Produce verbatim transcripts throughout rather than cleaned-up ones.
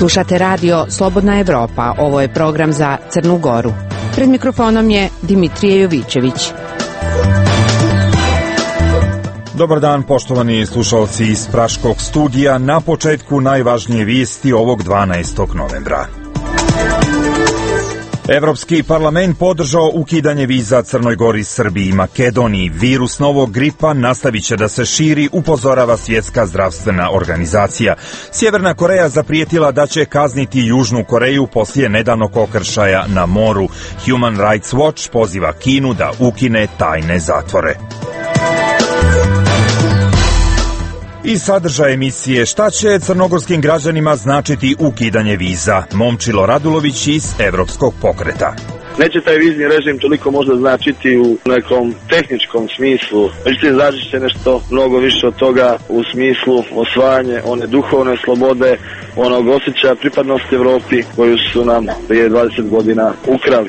Slušate radio Slobodna Evropa, ovo je program za Crnu Goru. Pred mikrofonom je Dimitrije Jovićević. Dobar dan, poštovani slušalci iz Praškog studija. Na početku najvažnije vijesti ovog dvanaestog novembra. Evropski parlament podržao ukidanje viza Crnoj Gori, Srbiji i Makedoniji. Virus novog gripa nastavit će da se širi, upozorava Svjetska zdravstvena organizacija. Sjeverna Koreja zaprijetila da će kazniti Južnu Koreju poslije nedavnog okršaja na moru. Human Rights Watch poziva Kinu da ukine tajne zatvore. I sadržaj emisije: šta će crnogorskim građanima značiti ukidanje viza? Momčilo Radulović iz Evropskog pokreta. Neće taj vizni režim toliko možda značiti u nekom tehničkom smislu, međutim znači će nešto mnogo više od toga u smislu osvajanje one duhovne slobode, onog osjećaja pripadnosti Evropi koju su nam prije dvadeset godina ukrali.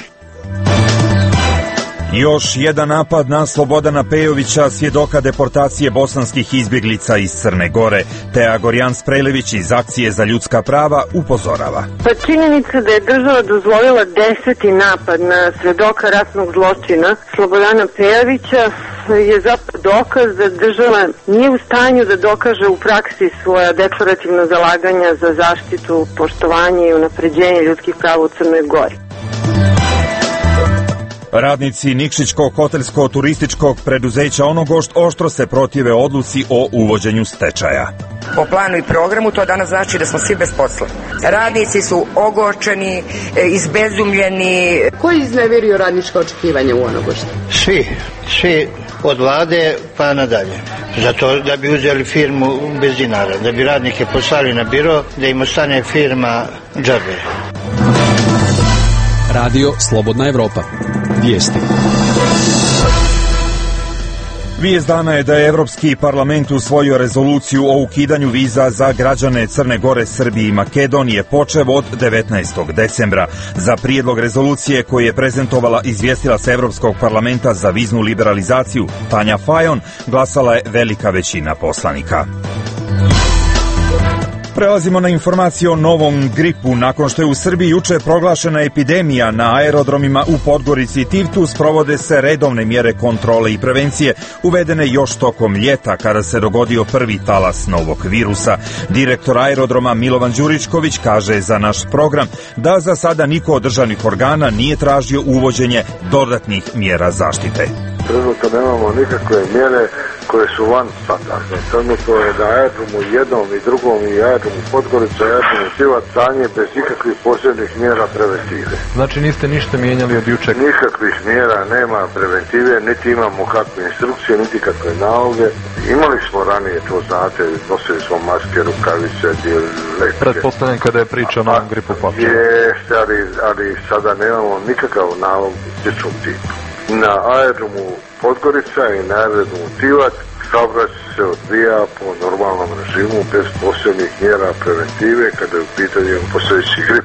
Još jedan napad na Slobodana Pejovića, svjedoka deportacije bosanskih izbjeglica iz Crne Gore. Teja Gorjan-Sprejlević iz Akcije za ljudska prava upozorava. Pa činjenica da je država dozvolila deseti napad na svjedoka ratnog zločina Slobodana Pejovića je zapravo dokaz da država nije u stanju da dokaže u praksi svoja deklarativna zalaganja za zaštitu, poštovanje i unapređenje ljudskih prava u Crnoj Gori. Radnici Nikšićkog hotelsko-turističkog preduzeća Onogošt oštro se protive odluci o uvođenju stečaja. Po planu i programu to danas znači da smo svi bez posla. Radnici su ogorčeni, izbezumljeni. Ko je izneverio radnička očekivanja u Onogoštu? Svi, svi od vlade pa nadalje. Zato da bi uzeli firmu bez dinara, da bi radnike poslali na biro, da im ostane firma džabe. Radio Slobodna Evropa. Vijesti. Vijest dana je da je Evropski parlament usvojio rezoluciju o ukidanju viza za građane Crne Gore, Srbije i Makedonije počev od devetnaestog decembra. Za prijedlog rezolucije koju je prezentovala izvjestilac Evropskog parlamenta za viznu liberalizaciju Tanja Fajon glasala je velika većina poslanika. Prelazimo na informacije o novom gripu. Nakon što je u Srbiji juče proglašena epidemija na aerodromima u Podgorici i Tivtu, sprovode se redovne mjere kontrole i prevencije uvedene još tokom ljeta kada se dogodio prvi talas novog virusa. Direktor aerodroma Milovan Đuričković kaže za naš program da za sada niko od državnih organa nije tražio uvođenje dodatnih mjera zaštite. Trenutno nemamo nikakve mjere koje su van standardne. Trenutno je na aerodromu jednom i drugom i aerodromu Podgorica i aerodromu Tivat stanje bez ikakvih posebnih mjera preventive. Znači niste ništa mijenjali od jučeg? Nikakvih mjera nema preventive, niti imamo kakve instrukcije, niti kakve naloge. Imali smo ranije, to znate, nosili smo maske, rukavice, letke. Pretpostavljam kada je priča o novom gripu počela. Jeste, ali, ali sada nemamo nikakav nalog sličnog tipa. Na aerodromu Podgorica i na aerodromu Tivat saobraćaj se odvija po normalnom režimu bez posebnih mjera preventive kada je u pitanju postojeći grip.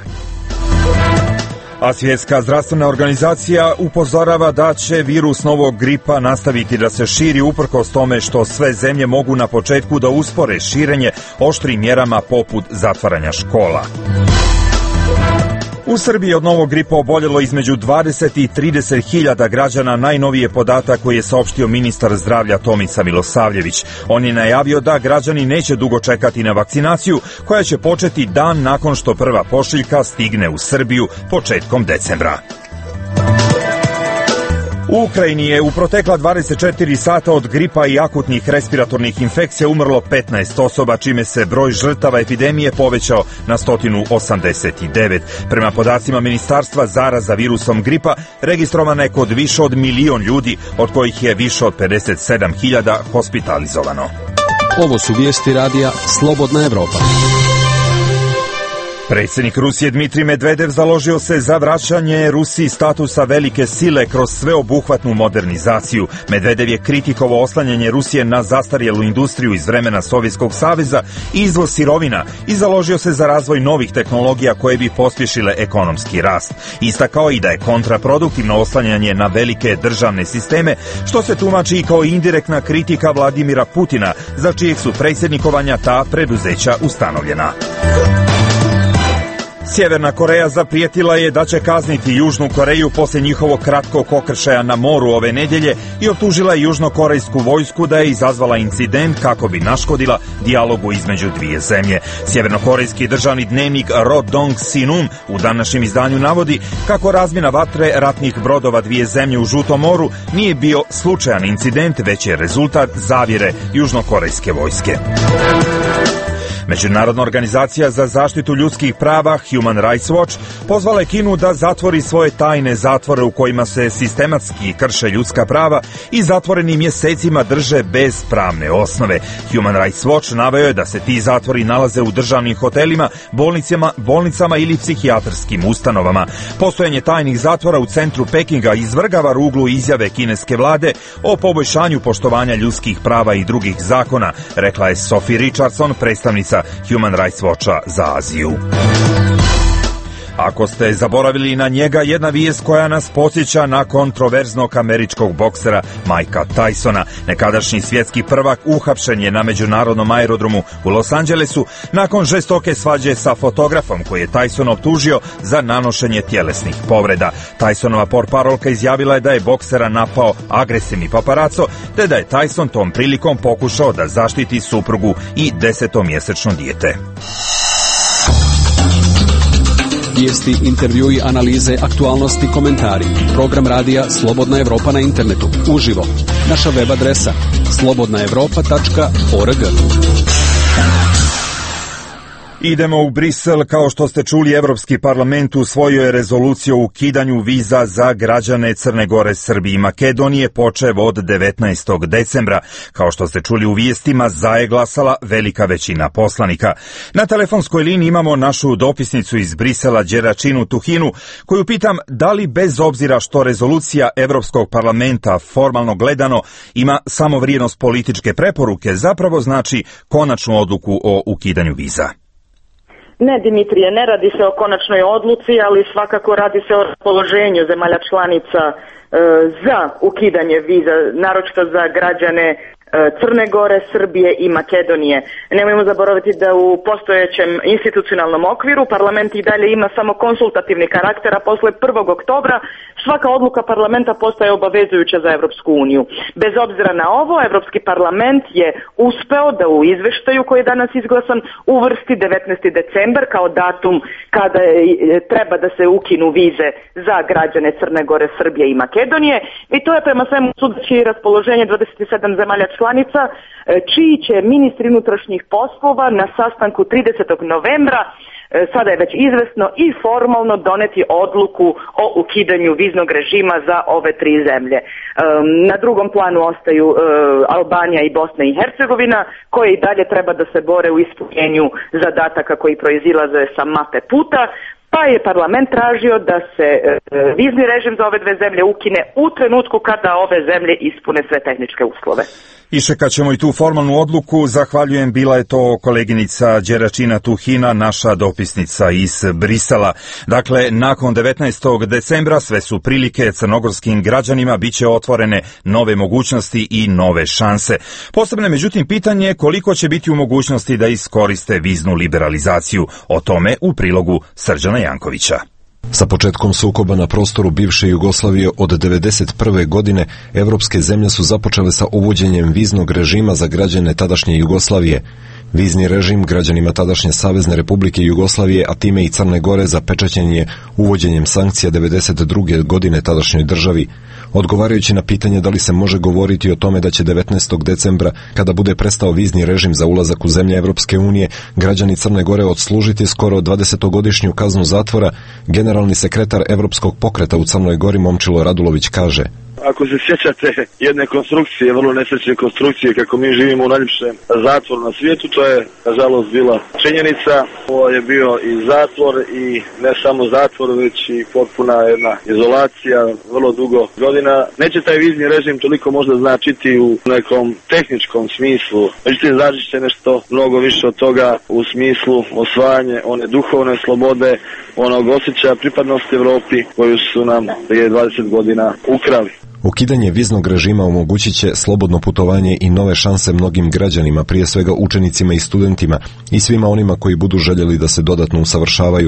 A Svjetska zdravstvena organizacija upozorava da će virus novog gripa nastaviti da se širi uprkos tome što sve zemlje mogu na početku da uspore širenje oštrim mjerama poput zatvaranja škola. U Srbiji od novog gripa oboljelo između dvadeset i trideset hiljada građana, najnovije podatak koji je saopštio ministar zdravlja Tomica Milosavljević. On je najavio da građani neće dugo čekati na vakcinaciju koja će početi dan nakon što prva pošiljka stigne u Srbiju početkom decembra. U Ukrajini je u protekla dvadeset četiri sata od gripa i akutnih respiratornih infekcija umrlo petnaest osoba, čime se broj žrtava epidemije povećao na sto osamdeset devet. Prema podacima Ministarstva, zaraza virusom gripa registrovana je kod više od milion ljudi, od kojih je više od pedeset sedam hiljada hospitalizovano. Ovo su vijesti radija Slobodna Evropa. Predsjednik Rusije Dmitrij Medvedev založio se za vraćanje Rusiji statusa velike sile kroz sveobuhvatnu modernizaciju. Medvedev je kritikovao oslanjanje Rusije na zastarjelu industriju iz vremena Sovjetskog saveza i izvoz sirovina i založio se za razvoj novih tehnologija koje bi pospješile ekonomski rast. Istakao i da je kontraproduktivno oslanjanje na velike državne sisteme, što se tumači i kao indirektna kritika Vladimira Putina, za čijeg su predsjednikovanja ta preduzeća ustanovljena. Sjeverna Koreja zaprijetila je da će kazniti Južnu Koreju posle njihovog kratkog okršaja na moru ove nedjelje i optužila je južnokorejsku vojsku da je izazvala incident kako bi naškodila dijalogu između dvije zemlje. Sjevernokorejski državni dnevnik Rodong Sinum u današnjem izdanju navodi kako razmjena vatre ratnih brodova dvije zemlje u Žutom moru nije bio slučajan incident, već je rezultat zavjere južnokorejske vojske. Međunarodna organizacija za zaštitu ljudskih prava Human Rights Watch pozvala je Kinu da zatvori svoje tajne zatvore u kojima se sistematski krše ljudska prava i zatvoreni mjesecima drže bez pravne osnove. Human Rights Watch naveo je da se ti zatvori nalaze u državnim hotelima, bolnicama, bolnicama ili psihijatrskim ustanovama. Postojanje tajnih zatvora u centru Pekinga izvrgava ruglu izjave kineske vlade o poboljšanju poštovanja ljudskih prava i drugih zakona, rekla je Sophie Richardson, predstavnica Human Rights Watcha za Aziju. Ako ste zaboravili na njega, jedna vijest koja nas podsjeća na kontroverznog američkog boksera Mikea Tysona. Nekadašnji svjetski prvak uhapšen je na međunarodnom aerodromu u Los Angelesu nakon žestoke svađe sa fotografom koji je Tyson optužio za nanošenje tjelesnih povreda. Tysonova portparolka izjavila je da je boksera napao agresivni paparaco, te da je Tyson tom prilikom pokušao da zaštiti suprugu i desetomjesečno dijete. Vijesti, intervjui, analize, aktualnosti, komentari. Program radija Slobodna Evropa na internetu. Uživo. Naša web adresa slobodna evropa tačka org. Idemo u Brisel. Kao što ste čuli, Evropski parlament usvojio je rezoluciju o ukidanju viza za građane Crne Gore, Srbije i Makedonije počev od devetnaestog decembra. Kao što ste čuli u vijestima, za je glasala velika većina poslanika. Na telefonskoj liniji imamo našu dopisnicu iz Brisela, Đeračinu Tuhinu, koju pitam da li bez obzira što rezolucija Evropskog parlamenta formalno gledano ima samo vrijednost političke preporuke, zapravo znači konačnu odluku o ukidanju viza. Ne, Dimitrije, ne radi se o konačnoj odluci, ali svakako radi se o raspoloženju zemalja članica e, za ukidanje viza, naročito za građane Crne Gore, Srbije i Makedonije. Nemojmo zaboraviti da u postojećem institucionalnom okviru parlament i dalje ima samo konsultativni karakter, a posle prvog oktobra svaka odluka parlamenta postaje obavezujuća za Evropsku uniju. Bez obzira na ovo, Evropski parlament je uspeo da u izveštaju koji je danas izglasan uvrsti devetnaesti decembar kao datum kada treba da se ukinu vize za građane Crne Gore, Srbije i Makedonije, i to je prema svemu sudeći raspoloženje dvadeset sedam zemalja članica, čiji će ministri unutrašnjih poslova na sastanku tridesetog novembra, sada je već izvesno, i formalno doneti odluku o ukidanju viznog režima za ove tri zemlje. Na drugom planu ostaju Albanija i Bosna i Hercegovina, koje i dalje treba da se bore u ispunjenju zadataka koji proizilaze sa mape puta, pa je parlament tražio da se e, vizni režim za ove dve zemlje ukine u trenutku kada ove zemlje ispune sve tehničke uslove. Iščekat ćemo i tu formalnu odluku. Zahvaljujem, bila je to koleginica Đeračina Tuhina, naša dopisnica iz Brisela. Dakle, nakon devetnaestog decembra sve su prilike crnogorskim građanima, bit će otvorene nove mogućnosti i nove šanse. Posebno je međutim pitanje koliko će biti u mogućnosti da iskoriste viznu liberalizaciju. O tome u prilogu Srđana Jankovića. Sa početkom sukoba na prostoru bivše Jugoslavije od devedeset prve godine, evropske zemlje su započele sa uvođenjem viznog režima za građane tadašnje Jugoslavije. Vizni režim građanima tadašnje Savezne Republike Jugoslavije, a time i Crne Gore, zapečaćen je uvođenjem sankcija devedeset druge godine tadašnjoj državi. Odgovarajući na pitanje da li se može govoriti o tome da će devetnaestog decembra, kada bude prestao vizni režim za ulazak u zemlje Evropske unije, građani Crne Gore odslužiti skoro dvadesetogodišnju kaznu zatvora, generalni sekretar Evropskog pokreta u Crnoj Gori Momčilo Radulović kaže: Ako se sjećate jedne konstrukcije, vrlo nesrećne konstrukcije, kako mi živimo u najljepšem zatvoru na svijetu, to je nažalost bila činjenica. Ovo je bio i zatvor, i ne samo zatvor, već i potpuna jedna izolacija, vrlo dugo godina. Neće taj vizni režim toliko možda značiti u nekom tehničkom smislu, međutim znači će nešto mnogo više od toga u smislu osvajanje one duhovne slobode, onog osjećaja pripadnosti Evropi koju su nam prije dvadeset godina ukrali. Ukidanje viznog režima omogućit će slobodno putovanje i nove šanse mnogim građanima, prije svega učenicima i studentima i svima onima koji budu željeli da se dodatno usavršavaju.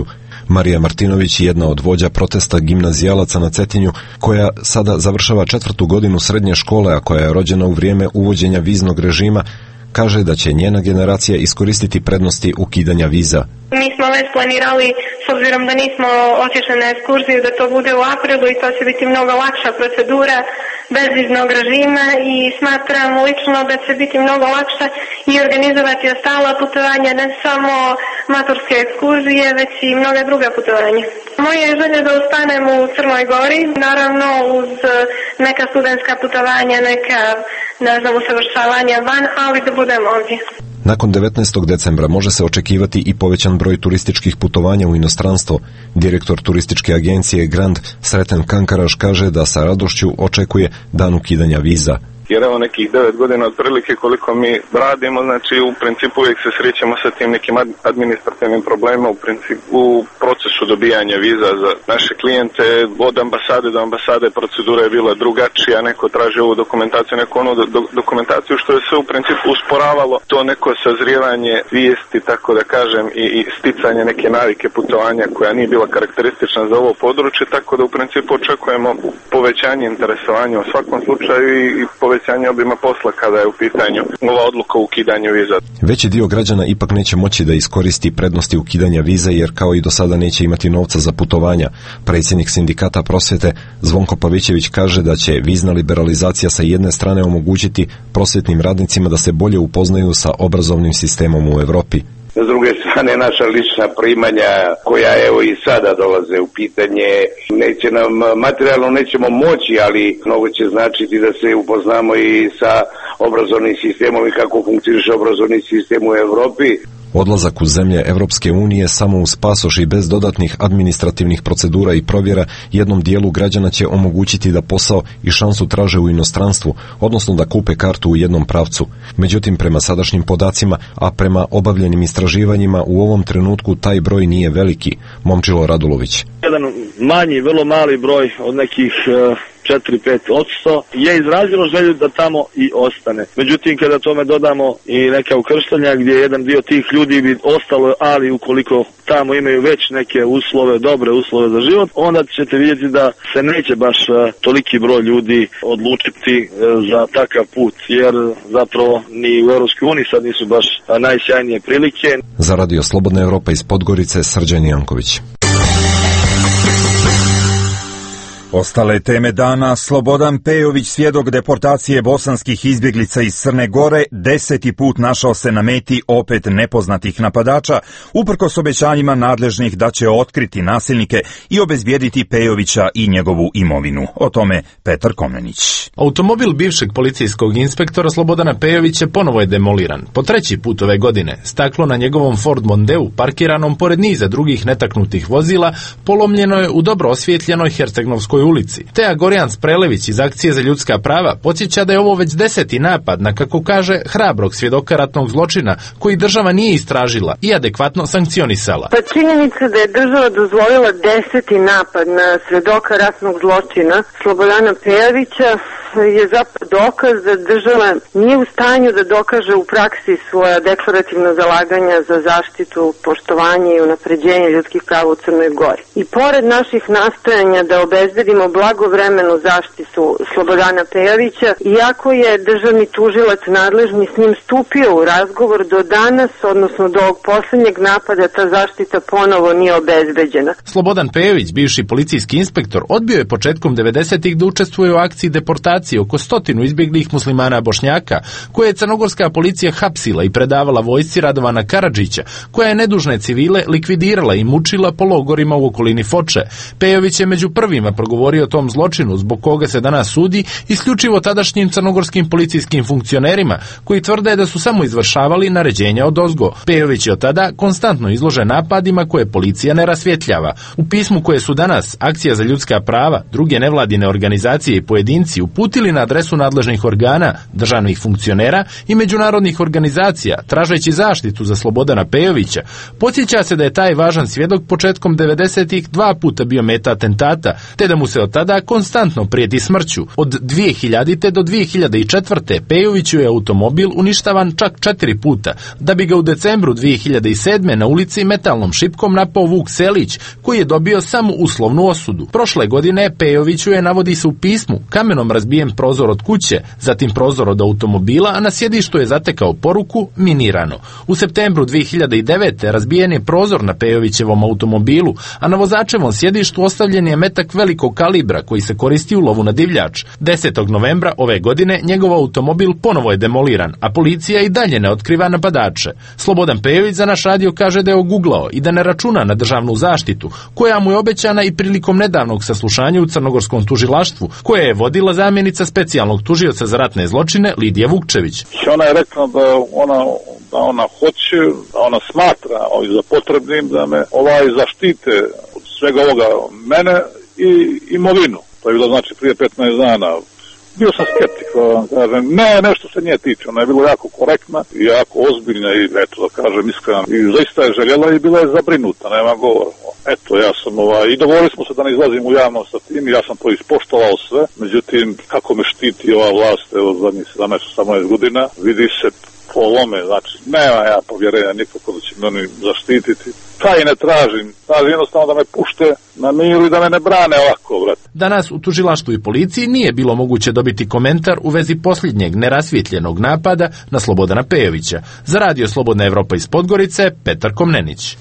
Marija Martinović je jedna od vođa protesta gimnazijalaca na Cetinju, koja sada završava četvrtu godinu srednje škole, a koja je rođena u vrijeme uvođenja viznog režima, kaže da će njena generacija iskoristiti prednosti ukidanja viza. Mi smo već planirali, s obzirom da nismo otišli na ekskurziju, da to bude u aprilu i to će biti mnogo lakša procedura bez viznog režima i smatram lično da će biti mnogo lakše i organizovati ostala putovanja, ne samo maturske ekskurzije, već i mnoga druga putovanja. Moje je želje da ostanem u Crnoj Gori, naravno uz neka studentska putovanja, neka, ne znam, usavršavanja van, ali da budem ovdje. Nakon devetnaestog decembra može se očekivati i povećan broj turističkih putovanja u inostranstvo. Direktor turističke agencije Grand Sreten Kankaraš kaže da sa radošću očekuje dan ukidanja viza. Jer evo nekih devet godina otprilike koliko mi radimo, znači u principu uvijek se srećemo sa tim nekim administrativnim problemima u principu u procesu dobijanja viza za naše klijente. Od ambasade do ambasade procedura je bila drugačija, neko traži ovu dokumentaciju, neko onu do, dokumentaciju, što je sve u principu usporavalo to neko sazrijevanje vijesti, tako da kažem, i, i sticanje neke navike putovanja koja nije bila karakteristična za ovo područje, tako da u principu očekujemo povećanje interesovanja u svakom slučaju i, i povećanje obima posla kada je u pitanju ova odluka o ukidanju viza. Veći dio građana ipak neće moći da iskoristi prednosti ukidanja viza, jer kao i do sada neće imati novca za putovanja. Predsjednik sindikata prosvjete Zvonko Pavićević kaže da će vizna liberalizacija sa jedne strane omogućiti prosvjetnim radnicima da se bolje upoznaju sa obrazovnim sistemom u Europi. S druge strane, naša lična primanja koja evo i sada dolaze u pitanje, neće nam materijalno nećemo moći, ali mnogo će značiti da se upoznamo i sa obrazovnim sistemom i kako funkcioniše obrazovni sistem u Europi. Odlazak u zemlje Europske unije samo uz pasoš i bez dodatnih administrativnih procedura i provjera jednom dijelu građana će omogućiti da posao i šansu traže u inostranstvu, odnosno da kupe kartu u jednom pravcu. Međutim, prema sadašnjim podacima, a prema obavljenim istraživanjima, u ovom trenutku taj broj nije veliki. Momčilo Radulović. Jedan manji, vrlo mali broj od nekih četiri do pet odsto je izrazilo želju da tamo i ostane. Međutim, kada tome dodamo i neka ukrštanja gdje jedan dio tih ljudi bi ostalo, ali ukoliko tamo imaju već neke uslove, dobre uslove za život, onda ćete vidjeti da se neće baš toliki broj ljudi odlučiti za takav put, jer zapravo ni u Europskoj uniji sad nisu baš najsjajnije prilike. Za Radio Slobodna Evropa iz Podgorice, Srđan Janković. Ostale teme dana: Slobodan Pejović, svjedok deportacije bosanskih izbjeglica iz Crne Gore, deseti put našao se na meti opet nepoznatih napadača, uprkos obećanjima nadležnih da će otkriti nasilnike i obezbijediti Pejovića i njegovu imovinu. O tome Petar Komnenić. Automobil bivšeg policijskog inspektora Slobodana Pejovića ponovo je demoliran. Po treći put ove godine staklo na njegovom Ford Mondeu, parkiranom pored niza drugih netaknutih vozila, polomljeno je u dobro osvjetljenoj Hercegnovskoj ulici. Teja Gorjans-Prelević iz Akcije za ljudska prava podsjeća da je ovo već deseti napad na, kako kaže, hrabrog svjedoka ratnog zločina koji država nije istražila i adekvatno sankcionisala. Pa činjenica da je država dozvolila deseti napad na svjedoka ratnog zločina Slobodana Pejovića je zapravo dokaz da država nije u stanju da dokaže u praksi svoja deklarativna zalaganja za zaštitu, poštovanje i unapređenje ljudskih prava u Crnoj Gori. I pored naših nastojanja da obezbedimo blagovremenu zaštitu Slobodana Pejovića, iako je državni tužilac nadležni s njim stupio u razgovor, do danas, odnosno do ovog posljednjeg napada, ta zaštita ponovo nije obezbeđena. Slobodan Pejović, bivši policijski inspektor, odbio je početkom devedesetih da učestvuje u akciji deportacije oko stotinu izbjeglih muslimana Bošnjaka, koje je crnogorska policija hapsila i predavala vojsci Radovana Karadžića, koja je nedužne civile likvidirala i mučila po logorima u okolini Foče. Pejović je među prvima progovorio o tom zločinu, zbog koga se danas sudi isključivo tadašnjim crnogorskim policijskim funkcionerima, koji tvrde da su samo izvršavali naređenja odozgo. Pejović je od tada konstantno izložen napadima koje policija ne rasvjetljava. U pismu koje su danas Akcija za ljudska prava, druge nevladine organizacije i pojedinci uputili uputili na adresu nadležnih organa, državnih funkcionera i međunarodnih organizacija, tražeći zaštitu za Slobodana Pejovića. Podsjeća se da je taj važan svjedok početkom devedesetih dva puta bio meta atentata, te da mu se od tada konstantno prijeti smrću. Od dvije hiljadite do dvije hiljade četvrte. Pejoviću je automobil uništavan čak četiri puta, da bi ga u decembru dvije hiljade sedme. na ulici metalnom šipkom napao Vuk Selić, koji je dobio samo uslovnu osudu. Prošle godine Pejoviću je, navodi se u pismu, kamenom razbijen prozor od kuće, zatim prozor od automobila, a na sjedištu je zatekao poruku minirano. U septembru dvije hiljade devete. razbijen je prozor na Pejovićevom automobilu, a na vozačevom sjedištu ostavljen je metak velikog kalibra koji se koristi u lovu na divljač. desetog novembra ove godine njegov automobil ponovo je demoliran, a policija i dalje ne otkriva napadače. Slobodan Pejović za naš radio kaže da je oguglao i da ne računa na državnu zaštitu, koja mu je obećana i prilikom nedavnog saslušanja u crnogorskom tužilaštvu, koje je vodila zamjenica specijalnog tužioca za ratne zločine Lidija Vukčević. Ona je rekla da ona, da ona hoće, da ona smatra ovaj, za potrebnim da me ovaj zaštite od svega ovoga mene i imovinu. To je bilo znači prije petnaest dana. Bio sam skeptik, kažem, ne, nešto se nije tiče, ona je bila jako korektna i jako ozbiljna i eto da kažem iskreno, i zaista je željela i bila je zabrinuta, nema govora. Eto, ja sam ovaj, i dogovorili smo se da ne izlazim u javnost sa tim i ja sam to ispoštovao sve, međutim, kako me štiti ova vlast, evo zadnjih sedamnaest osamnaest godina, vidi se po lome, znači, nema ja povjerenja nikako da će me oni zaštititi. Taj ne tražim, tražim jednostavno da me pušte na miru i da me ne brane ovako, vrat. Danas u tužilaštvu i policiji nije bilo moguće dobiti komentar u vezi posljednjeg nerasvjetljenog napada na Slobodana Pejovića. Za radio Slobodna Evropa iz Podgorice, Petar Komnenić.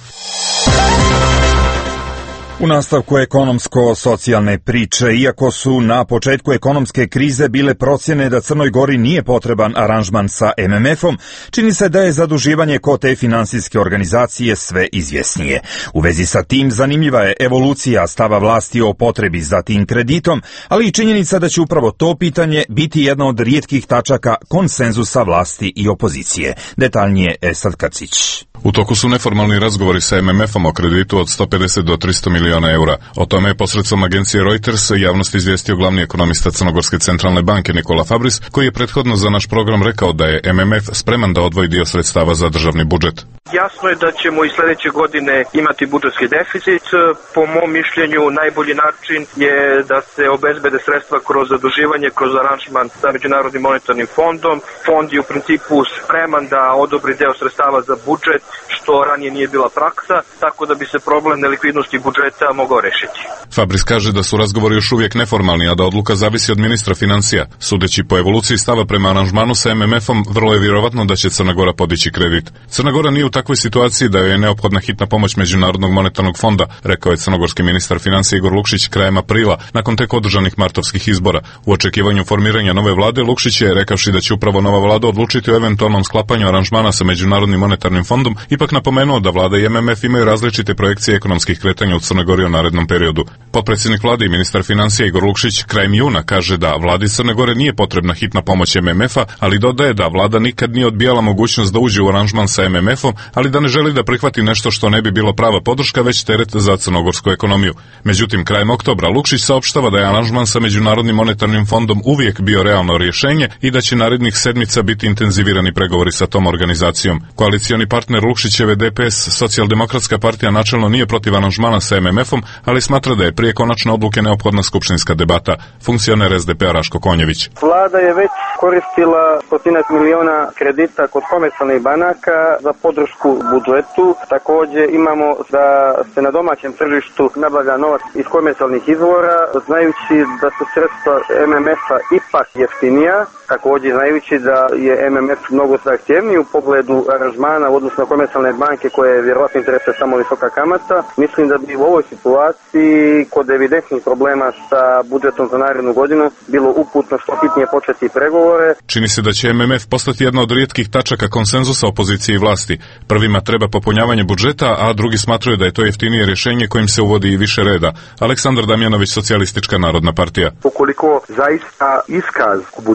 U nastavku ekonomsko-socijalne priče, iako su na početku ekonomske krize bile procjene da Crnoj Gori nije potreban aranžman sa em em efom, čini se da je zaduživanje kod te finansijske organizacije sve izvjesnije. U vezi sa tim zanimljiva je evolucija stava vlasti o potrebi za tim kreditom, ali i činjenica da će upravo to pitanje biti jedna od rijetkih tačaka konsenzusa vlasti i opozicije. Detaljnije Esad Kacić. U toku su neformalni razgovori sa em em efom o kreditu od sto pedeset do tristo miliona eura. O tome je posredstvom agencije Reuters javnost izvijestio glavni ekonomista Crnogorske centralne banke Nikola Fabris, koji je prethodno za naš program rekao da je em em ef spreman da odvoji dio sredstava za državni budžet. Jasno je da ćemo i sljedeće godine imati budžetski deficit. Po mom mišljenju najbolji način je da se obezbede sredstva kroz zaduživanje, kroz aranžman sa Međunarodnim monetarnim fondom. Fond je u principu spreman da odobri deo sredstava za budžet, što ranije nije bila praksa, tako da bi se problem nelikvidnosti budžeta mogao rešiti. Fabris kaže da su razgovori još uvijek neformalni, a da odluka zavisi od ministra financija. Sudeći po evoluciji stava prema aranžmanu sa em em efom, vrlo je vjerovatno da će Crna Gora podići kredit. Crna Gora nije u takvoj situaciji da joj je neophodna hitna pomoć Međunarodnog monetarnog fonda, rekao je crnogorski ministar financija Igor Lukšić krajem aprila, nakon tek održanih martovskih izbora. U očekivanju formiranja nove vlade, Lukšić je, rekavši da će upravo nova vlada odlučiti o eventualnom sklapanju aranžmana sa Međunarodnim monetarnim fondom, ipak napomenuo da vlada i em em ef imaju različite projekcije ekonomskih kretanja u Crnoj Gori u narednom periodu. Potpredsjednik vlade i ministar financija Igor Lukšić krajem juna kaže da vladi Crne Gore nije potrebna hitna pomoć em em efa, ali dodaje da vlada nikad nije odbijala mogućnost da uđe u aranžman sa em em efom, ali da ne želi da prihvati nešto što ne bi bilo prava podrška, već teret za crnogorsku ekonomiju. Međutim, krajem oktobra Lukšić saopštava da je aranžman sa Međunarodnim monetarnim fondom uvijek bio realno rješenje i da će narednih sedmica biti intenzivirani pregovori sa tom organizacijom. Koalicioni partner Lukšićeve de pe es, Socijaldemokratska partija, načelno nije protiv aranžmana sa em em efom, ali smatra da je prije konačne odluke neophodna skupštinska debata. Funkcioner es de pe Raško Konjević. Vlada je već koristila stotinak miliona kredita kod komercijalnih banaka za podršku budžetu. Također imamo da se na domaćem tržištu nabavlja novac iz komercijalnih izvora, znajući da su sredstva em em efa ipak jeftinija, također znajući da je em em ef mnogo zahtjevniji u pogledu aranžmana u odnosu na komercijalne banke koje vjerojatno interesuje samo visoka kamata. Mislim da bi u ovoj situaciji kod evidentnih problema sa budžetom za narednu godinu bilo uputno što hitnije početi pregovore. Čini se da će em em ef postati jedna od rijetkih tačaka konsenzusa opozicije i vlasti. Prvima treba popunjavanje budžeta, a drugi smatraju da je to jeftinije rješenje kojim se uvodi i više reda. Aleksandar Damjanović, Socijalistička narodna partija. Ukoliko zaista iskaz u budžetu iz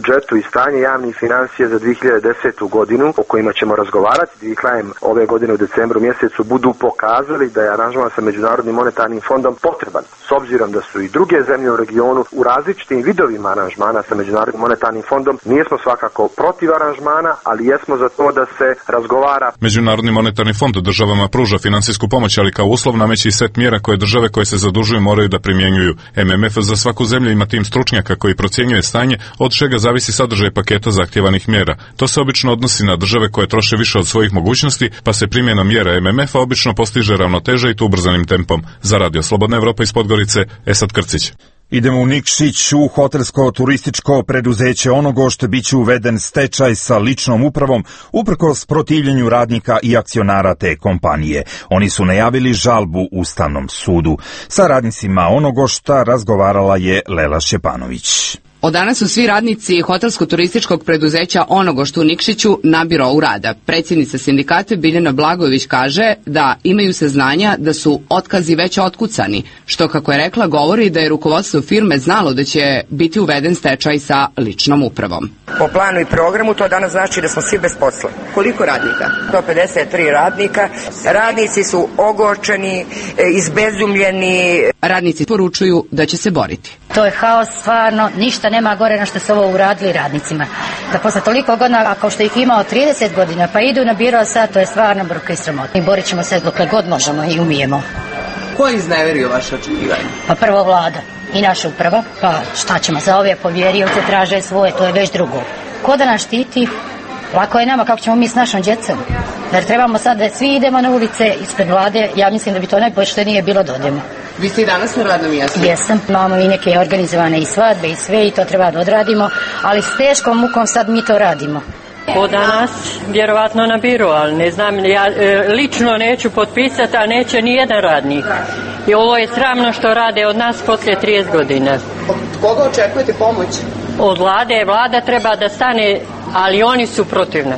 stanje javnih financija za dvije hiljade desetu godinu o kojima ćemo razgovarati, gdje krajem ove godine u decembru mjesecu budu pokazali da je aranžman sa Međunarodnim monetarnim fondom potreban. S obzirom da su i druge zemlje u regionu u različitim vidovima aranžmana sa Međunarodnim monetarnim fondom, nijesmo svakako protiv aranžmana, ali jesmo za to da se razgovara. Međunarodni monetarni fond državama pruža finansijsku pomoć, ali kao uslov nameće i set mjera koje države koje se zadužuju moraju da primjenjuju. M M F za svaku zemlju ima tim stručnjaka koji procjenjuje stanje, od čega zavisi sadržaj paketa zahtjevanih mjera. To se obično odnosi na države koje troše više od svojih mogućnosti, pa se primjena mjera M M F-a obično postiže ravnoteža i to ubrzanim tempom. Za Radio Slobodna Evropa iz Podgorice, Esad Krcić. Idemo u Nikšić, u hotelsko-turističko preduzeće Onogošt biće uveden stečaj sa ličnom upravom uprkos protivljenju radnika i akcionara te kompanije. Oni su najavili žalbu Ustavnom sudu. Sa radnicima Onogošta razgovarala je Lela Šćepanović. Od danas su svi radnici hotelsko-turističkog preduzeća Onogošt u Nikšiću na birou rada. Predsjednica sindikata Biljana Blagojević kaže da imaju saznanja da su otkazi već otkucani, što, kako je rekla, govori da je rukovodstvo firme znalo da će biti uveden stečaj sa ličnom upravom. Po planu i programu to danas znači da smo svi bez posla. Koliko radnika? sto pedeset tri radnika. Radnici su ogorčeni, izbezumljeni. Radnici poručuju da će se boriti. To je haos, stvarno, ništa nema gore na što su ovo uradili radnicima. Da posle toliko godina, a kao što ih imao trideset godina, pa idu na biro sad, to je stvarno bruka i sramota. I borit ćemo se dokle god možemo i umijemo. Ko je izneverio vaše očekivanje? Pa prvo vlada i naša uprava, pa šta ćemo za ove povjerioce, traže svoje, to je već drugo. Ko da nas štiti? Lako je nama, kako ćemo mi s našom djecom. Jer trebamo sad da svi idemo na ulice ispred vlade, ja mislim da bi to najpoštenije bilo da odemo. Vi ste i danas na radnom mjestu? Jesam, imamo i neke organizovane i svadbe i sve i to treba da odradimo, ali s teškom mukom sad mi to radimo. Po danas, vjerovatno na biro, ali ne znam, ja e, lično neću potpisati, a neće ni jedan radnik. I ovo je sramno što rade od nas poslije trideset godina. Od koga očekujete pomoć? Od vlade, vlada treba da stane, ali oni su protivni.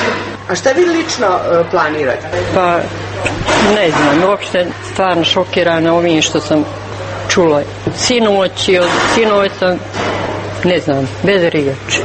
A šta vi lično uh, planirate? Pa, ne znam, uopšte stvarno šokirana ovim što sam čula. Sinoć i od sinoć sam, ne znam, bez riječi.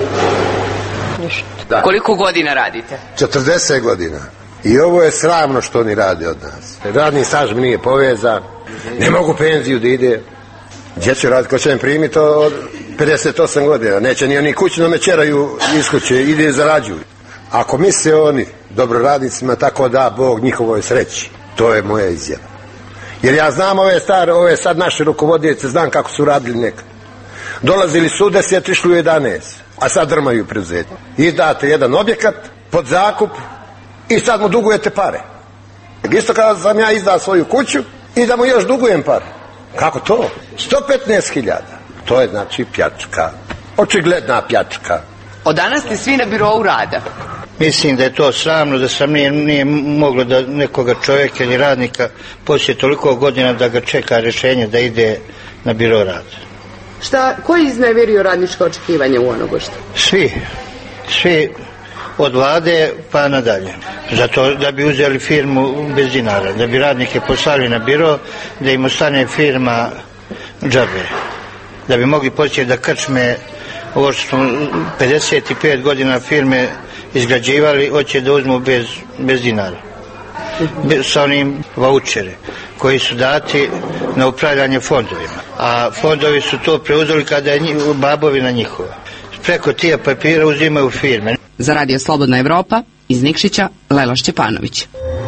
Ništa. Da. Koliko godina radite? četrdeset godina. I ovo je sramno što oni rade od nas. Radni staž mi nije povezan, ne mogu penziju da ide. Gdje će raditi, ko će im primiti od pedeset osam godina? Neće ni oni kućno me čeraju iz kuće, ide i zarađuju. Ako misle oni dobroradnicima, tako da Bog njihovoj sreći. To je moja izjava. Jer ja znam ove stare, ove sad naše rukovodioce, znam kako su radili nekad. Dolazili su u deset, išli u jedanaest, a sad drmaju preduzetni. I date jedan objekat pod zakup i sad mu dugujete pare. Isto kada sam ja izdao svoju kuću i da mu još dugujem pare. Kako to? sto petnaest hiljada. To je znači pljačka. Očigledna pljačka. Od danas ste svi na birou rada. Mislim da je to sramno, da sam nije, nije moglo da nekoga čovjeka ili radnika poslije toliko godina da ga čeka rješenje da ide na biro rada. Šta, ko je izneverio radničko očekivanje u Onogoštu? Svi. Svi od vlade pa nadalje. Zato da bi uzeli firmu bez dinara, da bi radnike poslali na biro, da im ostane firma džabe. Da bi mogli početi da krčme ovo što smo pedeset pet godina firme izgrađivali, hoće da uzmu bez, bez dinara. Bez, sa onim vaučere koji su dati na upravljanje fondovima. A fondovi su to preuzeli kada je babovina njihova. Preko tije papira uzimaju firme. Za Radio Slobodna Evropa, iz Nikšića, Lela Šćepanović.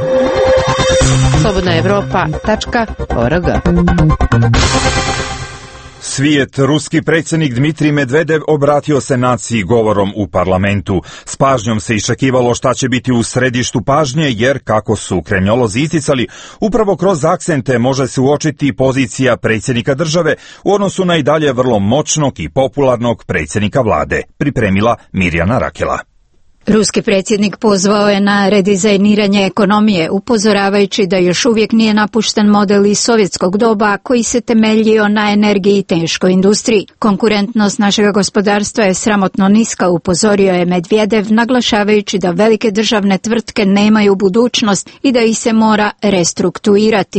slobodna evropa tačka org. Svijet, ruski predsjednik Dmitrij Medvedev obratio se naciji govorom u parlamentu. S pažnjom se iščekivalo šta će biti u središtu pažnje, jer, kako su kremljolozi isticali, upravo kroz akcente može se uočiti pozicija predsjednika države u odnosu na i dalje vrlo moćnog i popularnog predsjednika vlade, pripremila Mirjana Rakela. Ruski predsjednik pozvao je na redizajniranje ekonomije, upozoravajući da još uvijek nije napušten model iz sovjetskog doba koji se temeljio na energiji i teškoj industriji. Konkurentnost našeg gospodarstva je sramotno niska, upozorio je Medvedev, naglašavajući da velike državne tvrtke nemaju budućnost i da ih se mora restrukturirati.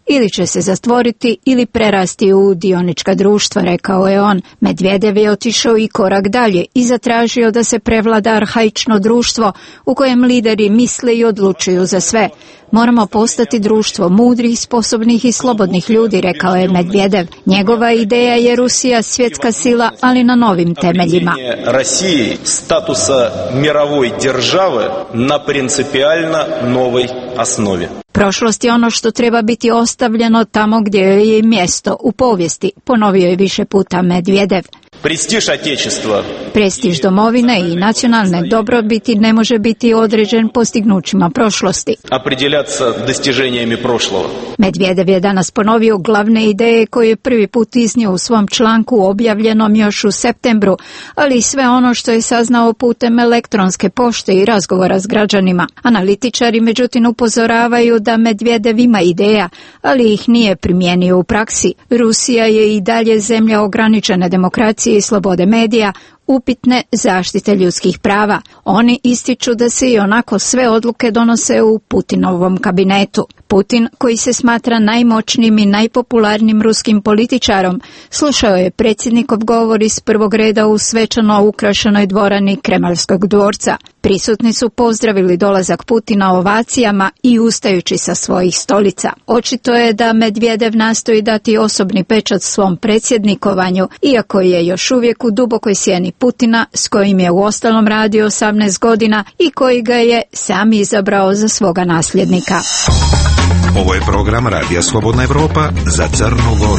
ili će se zatvoriti ili prerasti u dionička društva, rekao je on. Medvedev je otišao i korak dalje i zatražio da se prevlada arhaično društvo u kojem lideri misle i odlučuju za sve. Moramo postati društvo mudrih, sposobnih i slobodnih ljudi, rekao je Medvedev. Njegova ideja je Rusija svjetska sila, ali na novim temeljima. России статуса мировой державы на принципиально новой основе. Prošlost je ono što treba biti ostavljeno tamo gdje joj je mjesto, u povijesti, ponovio je više puta Medvedev. Prestiž Отечества. Prestiž domovine i nacionalne dobrobiti ne može biti određen postignućima prošlosti. Определяться достижениями прошлого. Medvedev je danas ponovio glavne ideje koje je prvi put iznio u svom članku objavljenom još u septembru, ali i sve ono što je saznao putem elektronske pošte i razgovora s građanima. Analitičari međutim upozoravaju da Medvedev ima ideja, ali ih nije primijenio u praksi. Rusija je i dalje zemlja ograničene demokracije i slobode medija, upitne zaštite ljudskih prava. Oni ističu da se i onako sve odluke donose u Putinovom kabinetu. Putin, koji se smatra najmoćnijim i najpopularnijim ruskim političarom, slušao je predsjednikov govor iz prvog reda u svečano ukrašenoj dvorani Kremaljskog dvorca. Prisutni su pozdravili dolazak Putina ovacijama i ustajući sa svojih stolica. Očito je da Medvedev nastoji dati osobni pečat svom predsjednikovanju, iako je još uvijek u dubokoj sjeni Putina, s kojim je uostalom radio osamnaest godina i koji ga je sam izabrao za svoga nasljednika. Ovo je program Radija Slobodna Evropa za Crnu Goru.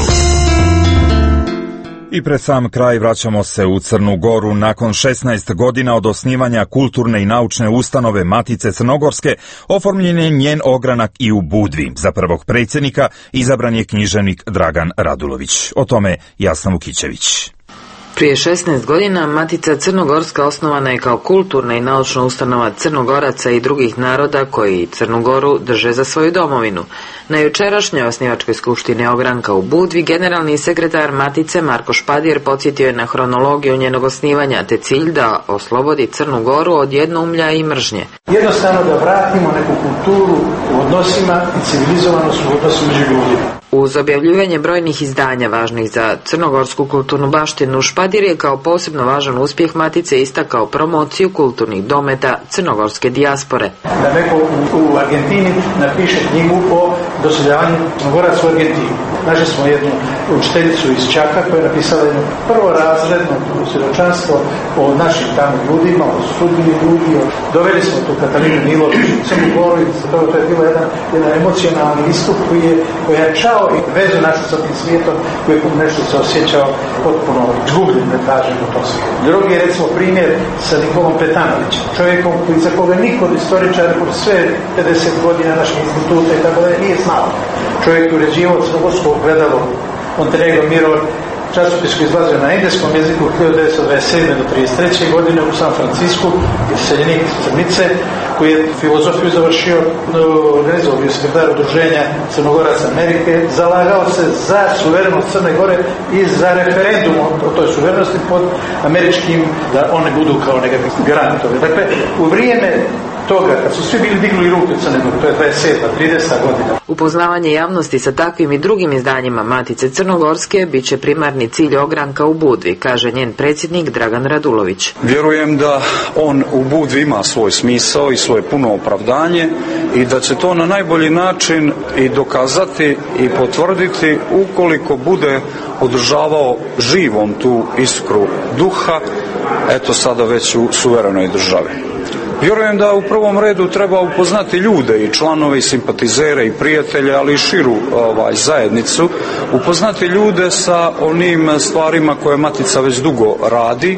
I pred sam kraj vraćamo se u Crnu Goru. Nakon šesnaest godina od osnivanja kulturne i naučne ustanove Matice Crnogorske, oformljen je njen ogranak i u Budvi. Za prvog predsjednika izabran je književnik Dragan Radulović. O tome Jasna Vukićević. Prije šesnaest godina Matica Crnogorska osnovana je kao kulturna i naučna ustanova Crnogoraca i drugih naroda koji Crnu Goru drže za svoju domovinu. Na jučerašnjoj osnivačkoj skupštini ogranka u Budvi generalni sekretar Matice Marko Špadir podsjetio je na hronologiju njenog osnivanja te cilj da oslobodi Crnu Goru od jednoumlja i mržnje. Jednostavno da vratimo neku kulturu u odnosima i civilizovanost u odnosu među ljudima. Uz objavljivanje brojnih izdanja važnih za crnogorsku kulturnu baštinu, Špadir je kao posebno važan uspjeh Matice istakao promociju kulturnih dometa crnogorske dijaspore. Da neko u, u Argentini napiše knjigu o doseljavanju Crnogoraca u Argentini. Našli smo jednu učiteljicu iz Čaka koja je napisala jedno prvorazredno svjedočanstvo o našim tamo ljudima, o sudbini ljudi. Doveli smo tu Katarinu Milović u Crnu Goru i to, to je bilo jedan, jedan emocionalni istup koji je ojačao i vezu našu sa tim svijetom koji je nešto se osjećao potpuno izgubljen, da kažem, u tom svijetu. Drugi je recimo primjer sa Nikolom Petanovićem, čovjekom koji za koga niko od istoričara kroz sve pedeset godina naših instituta i tako da nije znao. Čovjek je uređivao crnogorsko ogledalo Montenegro Mirror, časopis koji izlazio na engleskom jeziku hiljadu devetsto dvadeset sedme do trideset treće godine u San Francisku, iseljenik iz Crnice, koji je filozofiju završio, organizovao bio sekretar udruženja Crnogoraca Amerike, zalagao se za suverenost Crne Gore i za referendum o toj suverenosti pod američkim, da one budu kao nekakvi garantovi. Dakle, u vrijeme toga, kad su svi bili digli ruke u Crne Gore, to je dvadeset sedma, trideseta godina. Upoznavanje javnosti sa takvim i drugim izdanjima Matice Crnogorske bit će primarni cilj ogranka u Budvi, kaže njen predsjednik Dragan Radulović. Vjerujem da on u Budvi ima svoj smisao i svoje puno opravdanje i da će to na najbolji način i dokazati i potvrditi ukoliko bude održavao živom tu iskru duha, eto sada već u suverenoj državi. Vjerujem da u prvom redu treba upoznati ljude i članove i simpatizere i prijatelje, ali i širu ovaj, zajednicu, upoznati ljude sa onim stvarima koje Matica već dugo radi,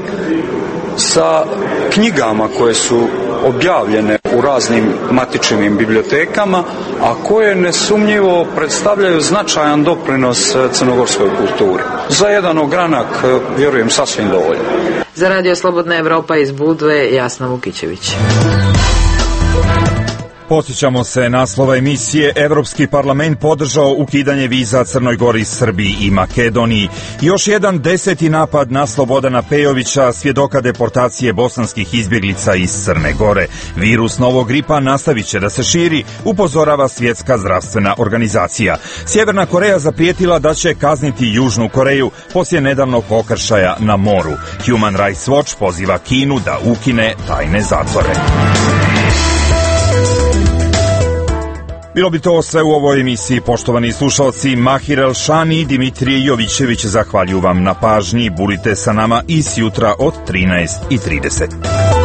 sa knjigama koje su objavljene u raznim matičinim bibliotekama, a koje nesumnjivo predstavljaju značajan doprinos crnogorskoj kulturi. Za jedan ogranak, vjerujem, sasvim dovoljno. Za Radio Slobodna Evropa iz Budve, Jasna Vukićević. Podsjećamo se naslova emisije. Evropski parlament podržao ukidanje viza Crnoj Gori, Srbiji i Makedoniji. Još jedan deseti napad na Slobodana Pejovića, svjedoka deportacije bosanskih izbjeglica iz Crne Gore. Virus novog gripa nastavit će da se širi, upozorava Svjetska zdravstvena organizacija. Sjeverna Koreja zaprijetila da će kazniti Južnu Koreju poslije nedavnog okršaja na moru. Human Rights Watch poziva Kinu da ukine tajne zatvore. Bilo bi to sve u ovoj emisiji, poštovani slušalci. Mahir Elšani i Dimitrije Jovićević zahvaljuju vam na pažnji. Budite sa nama i sjutra od trinaest i trideset.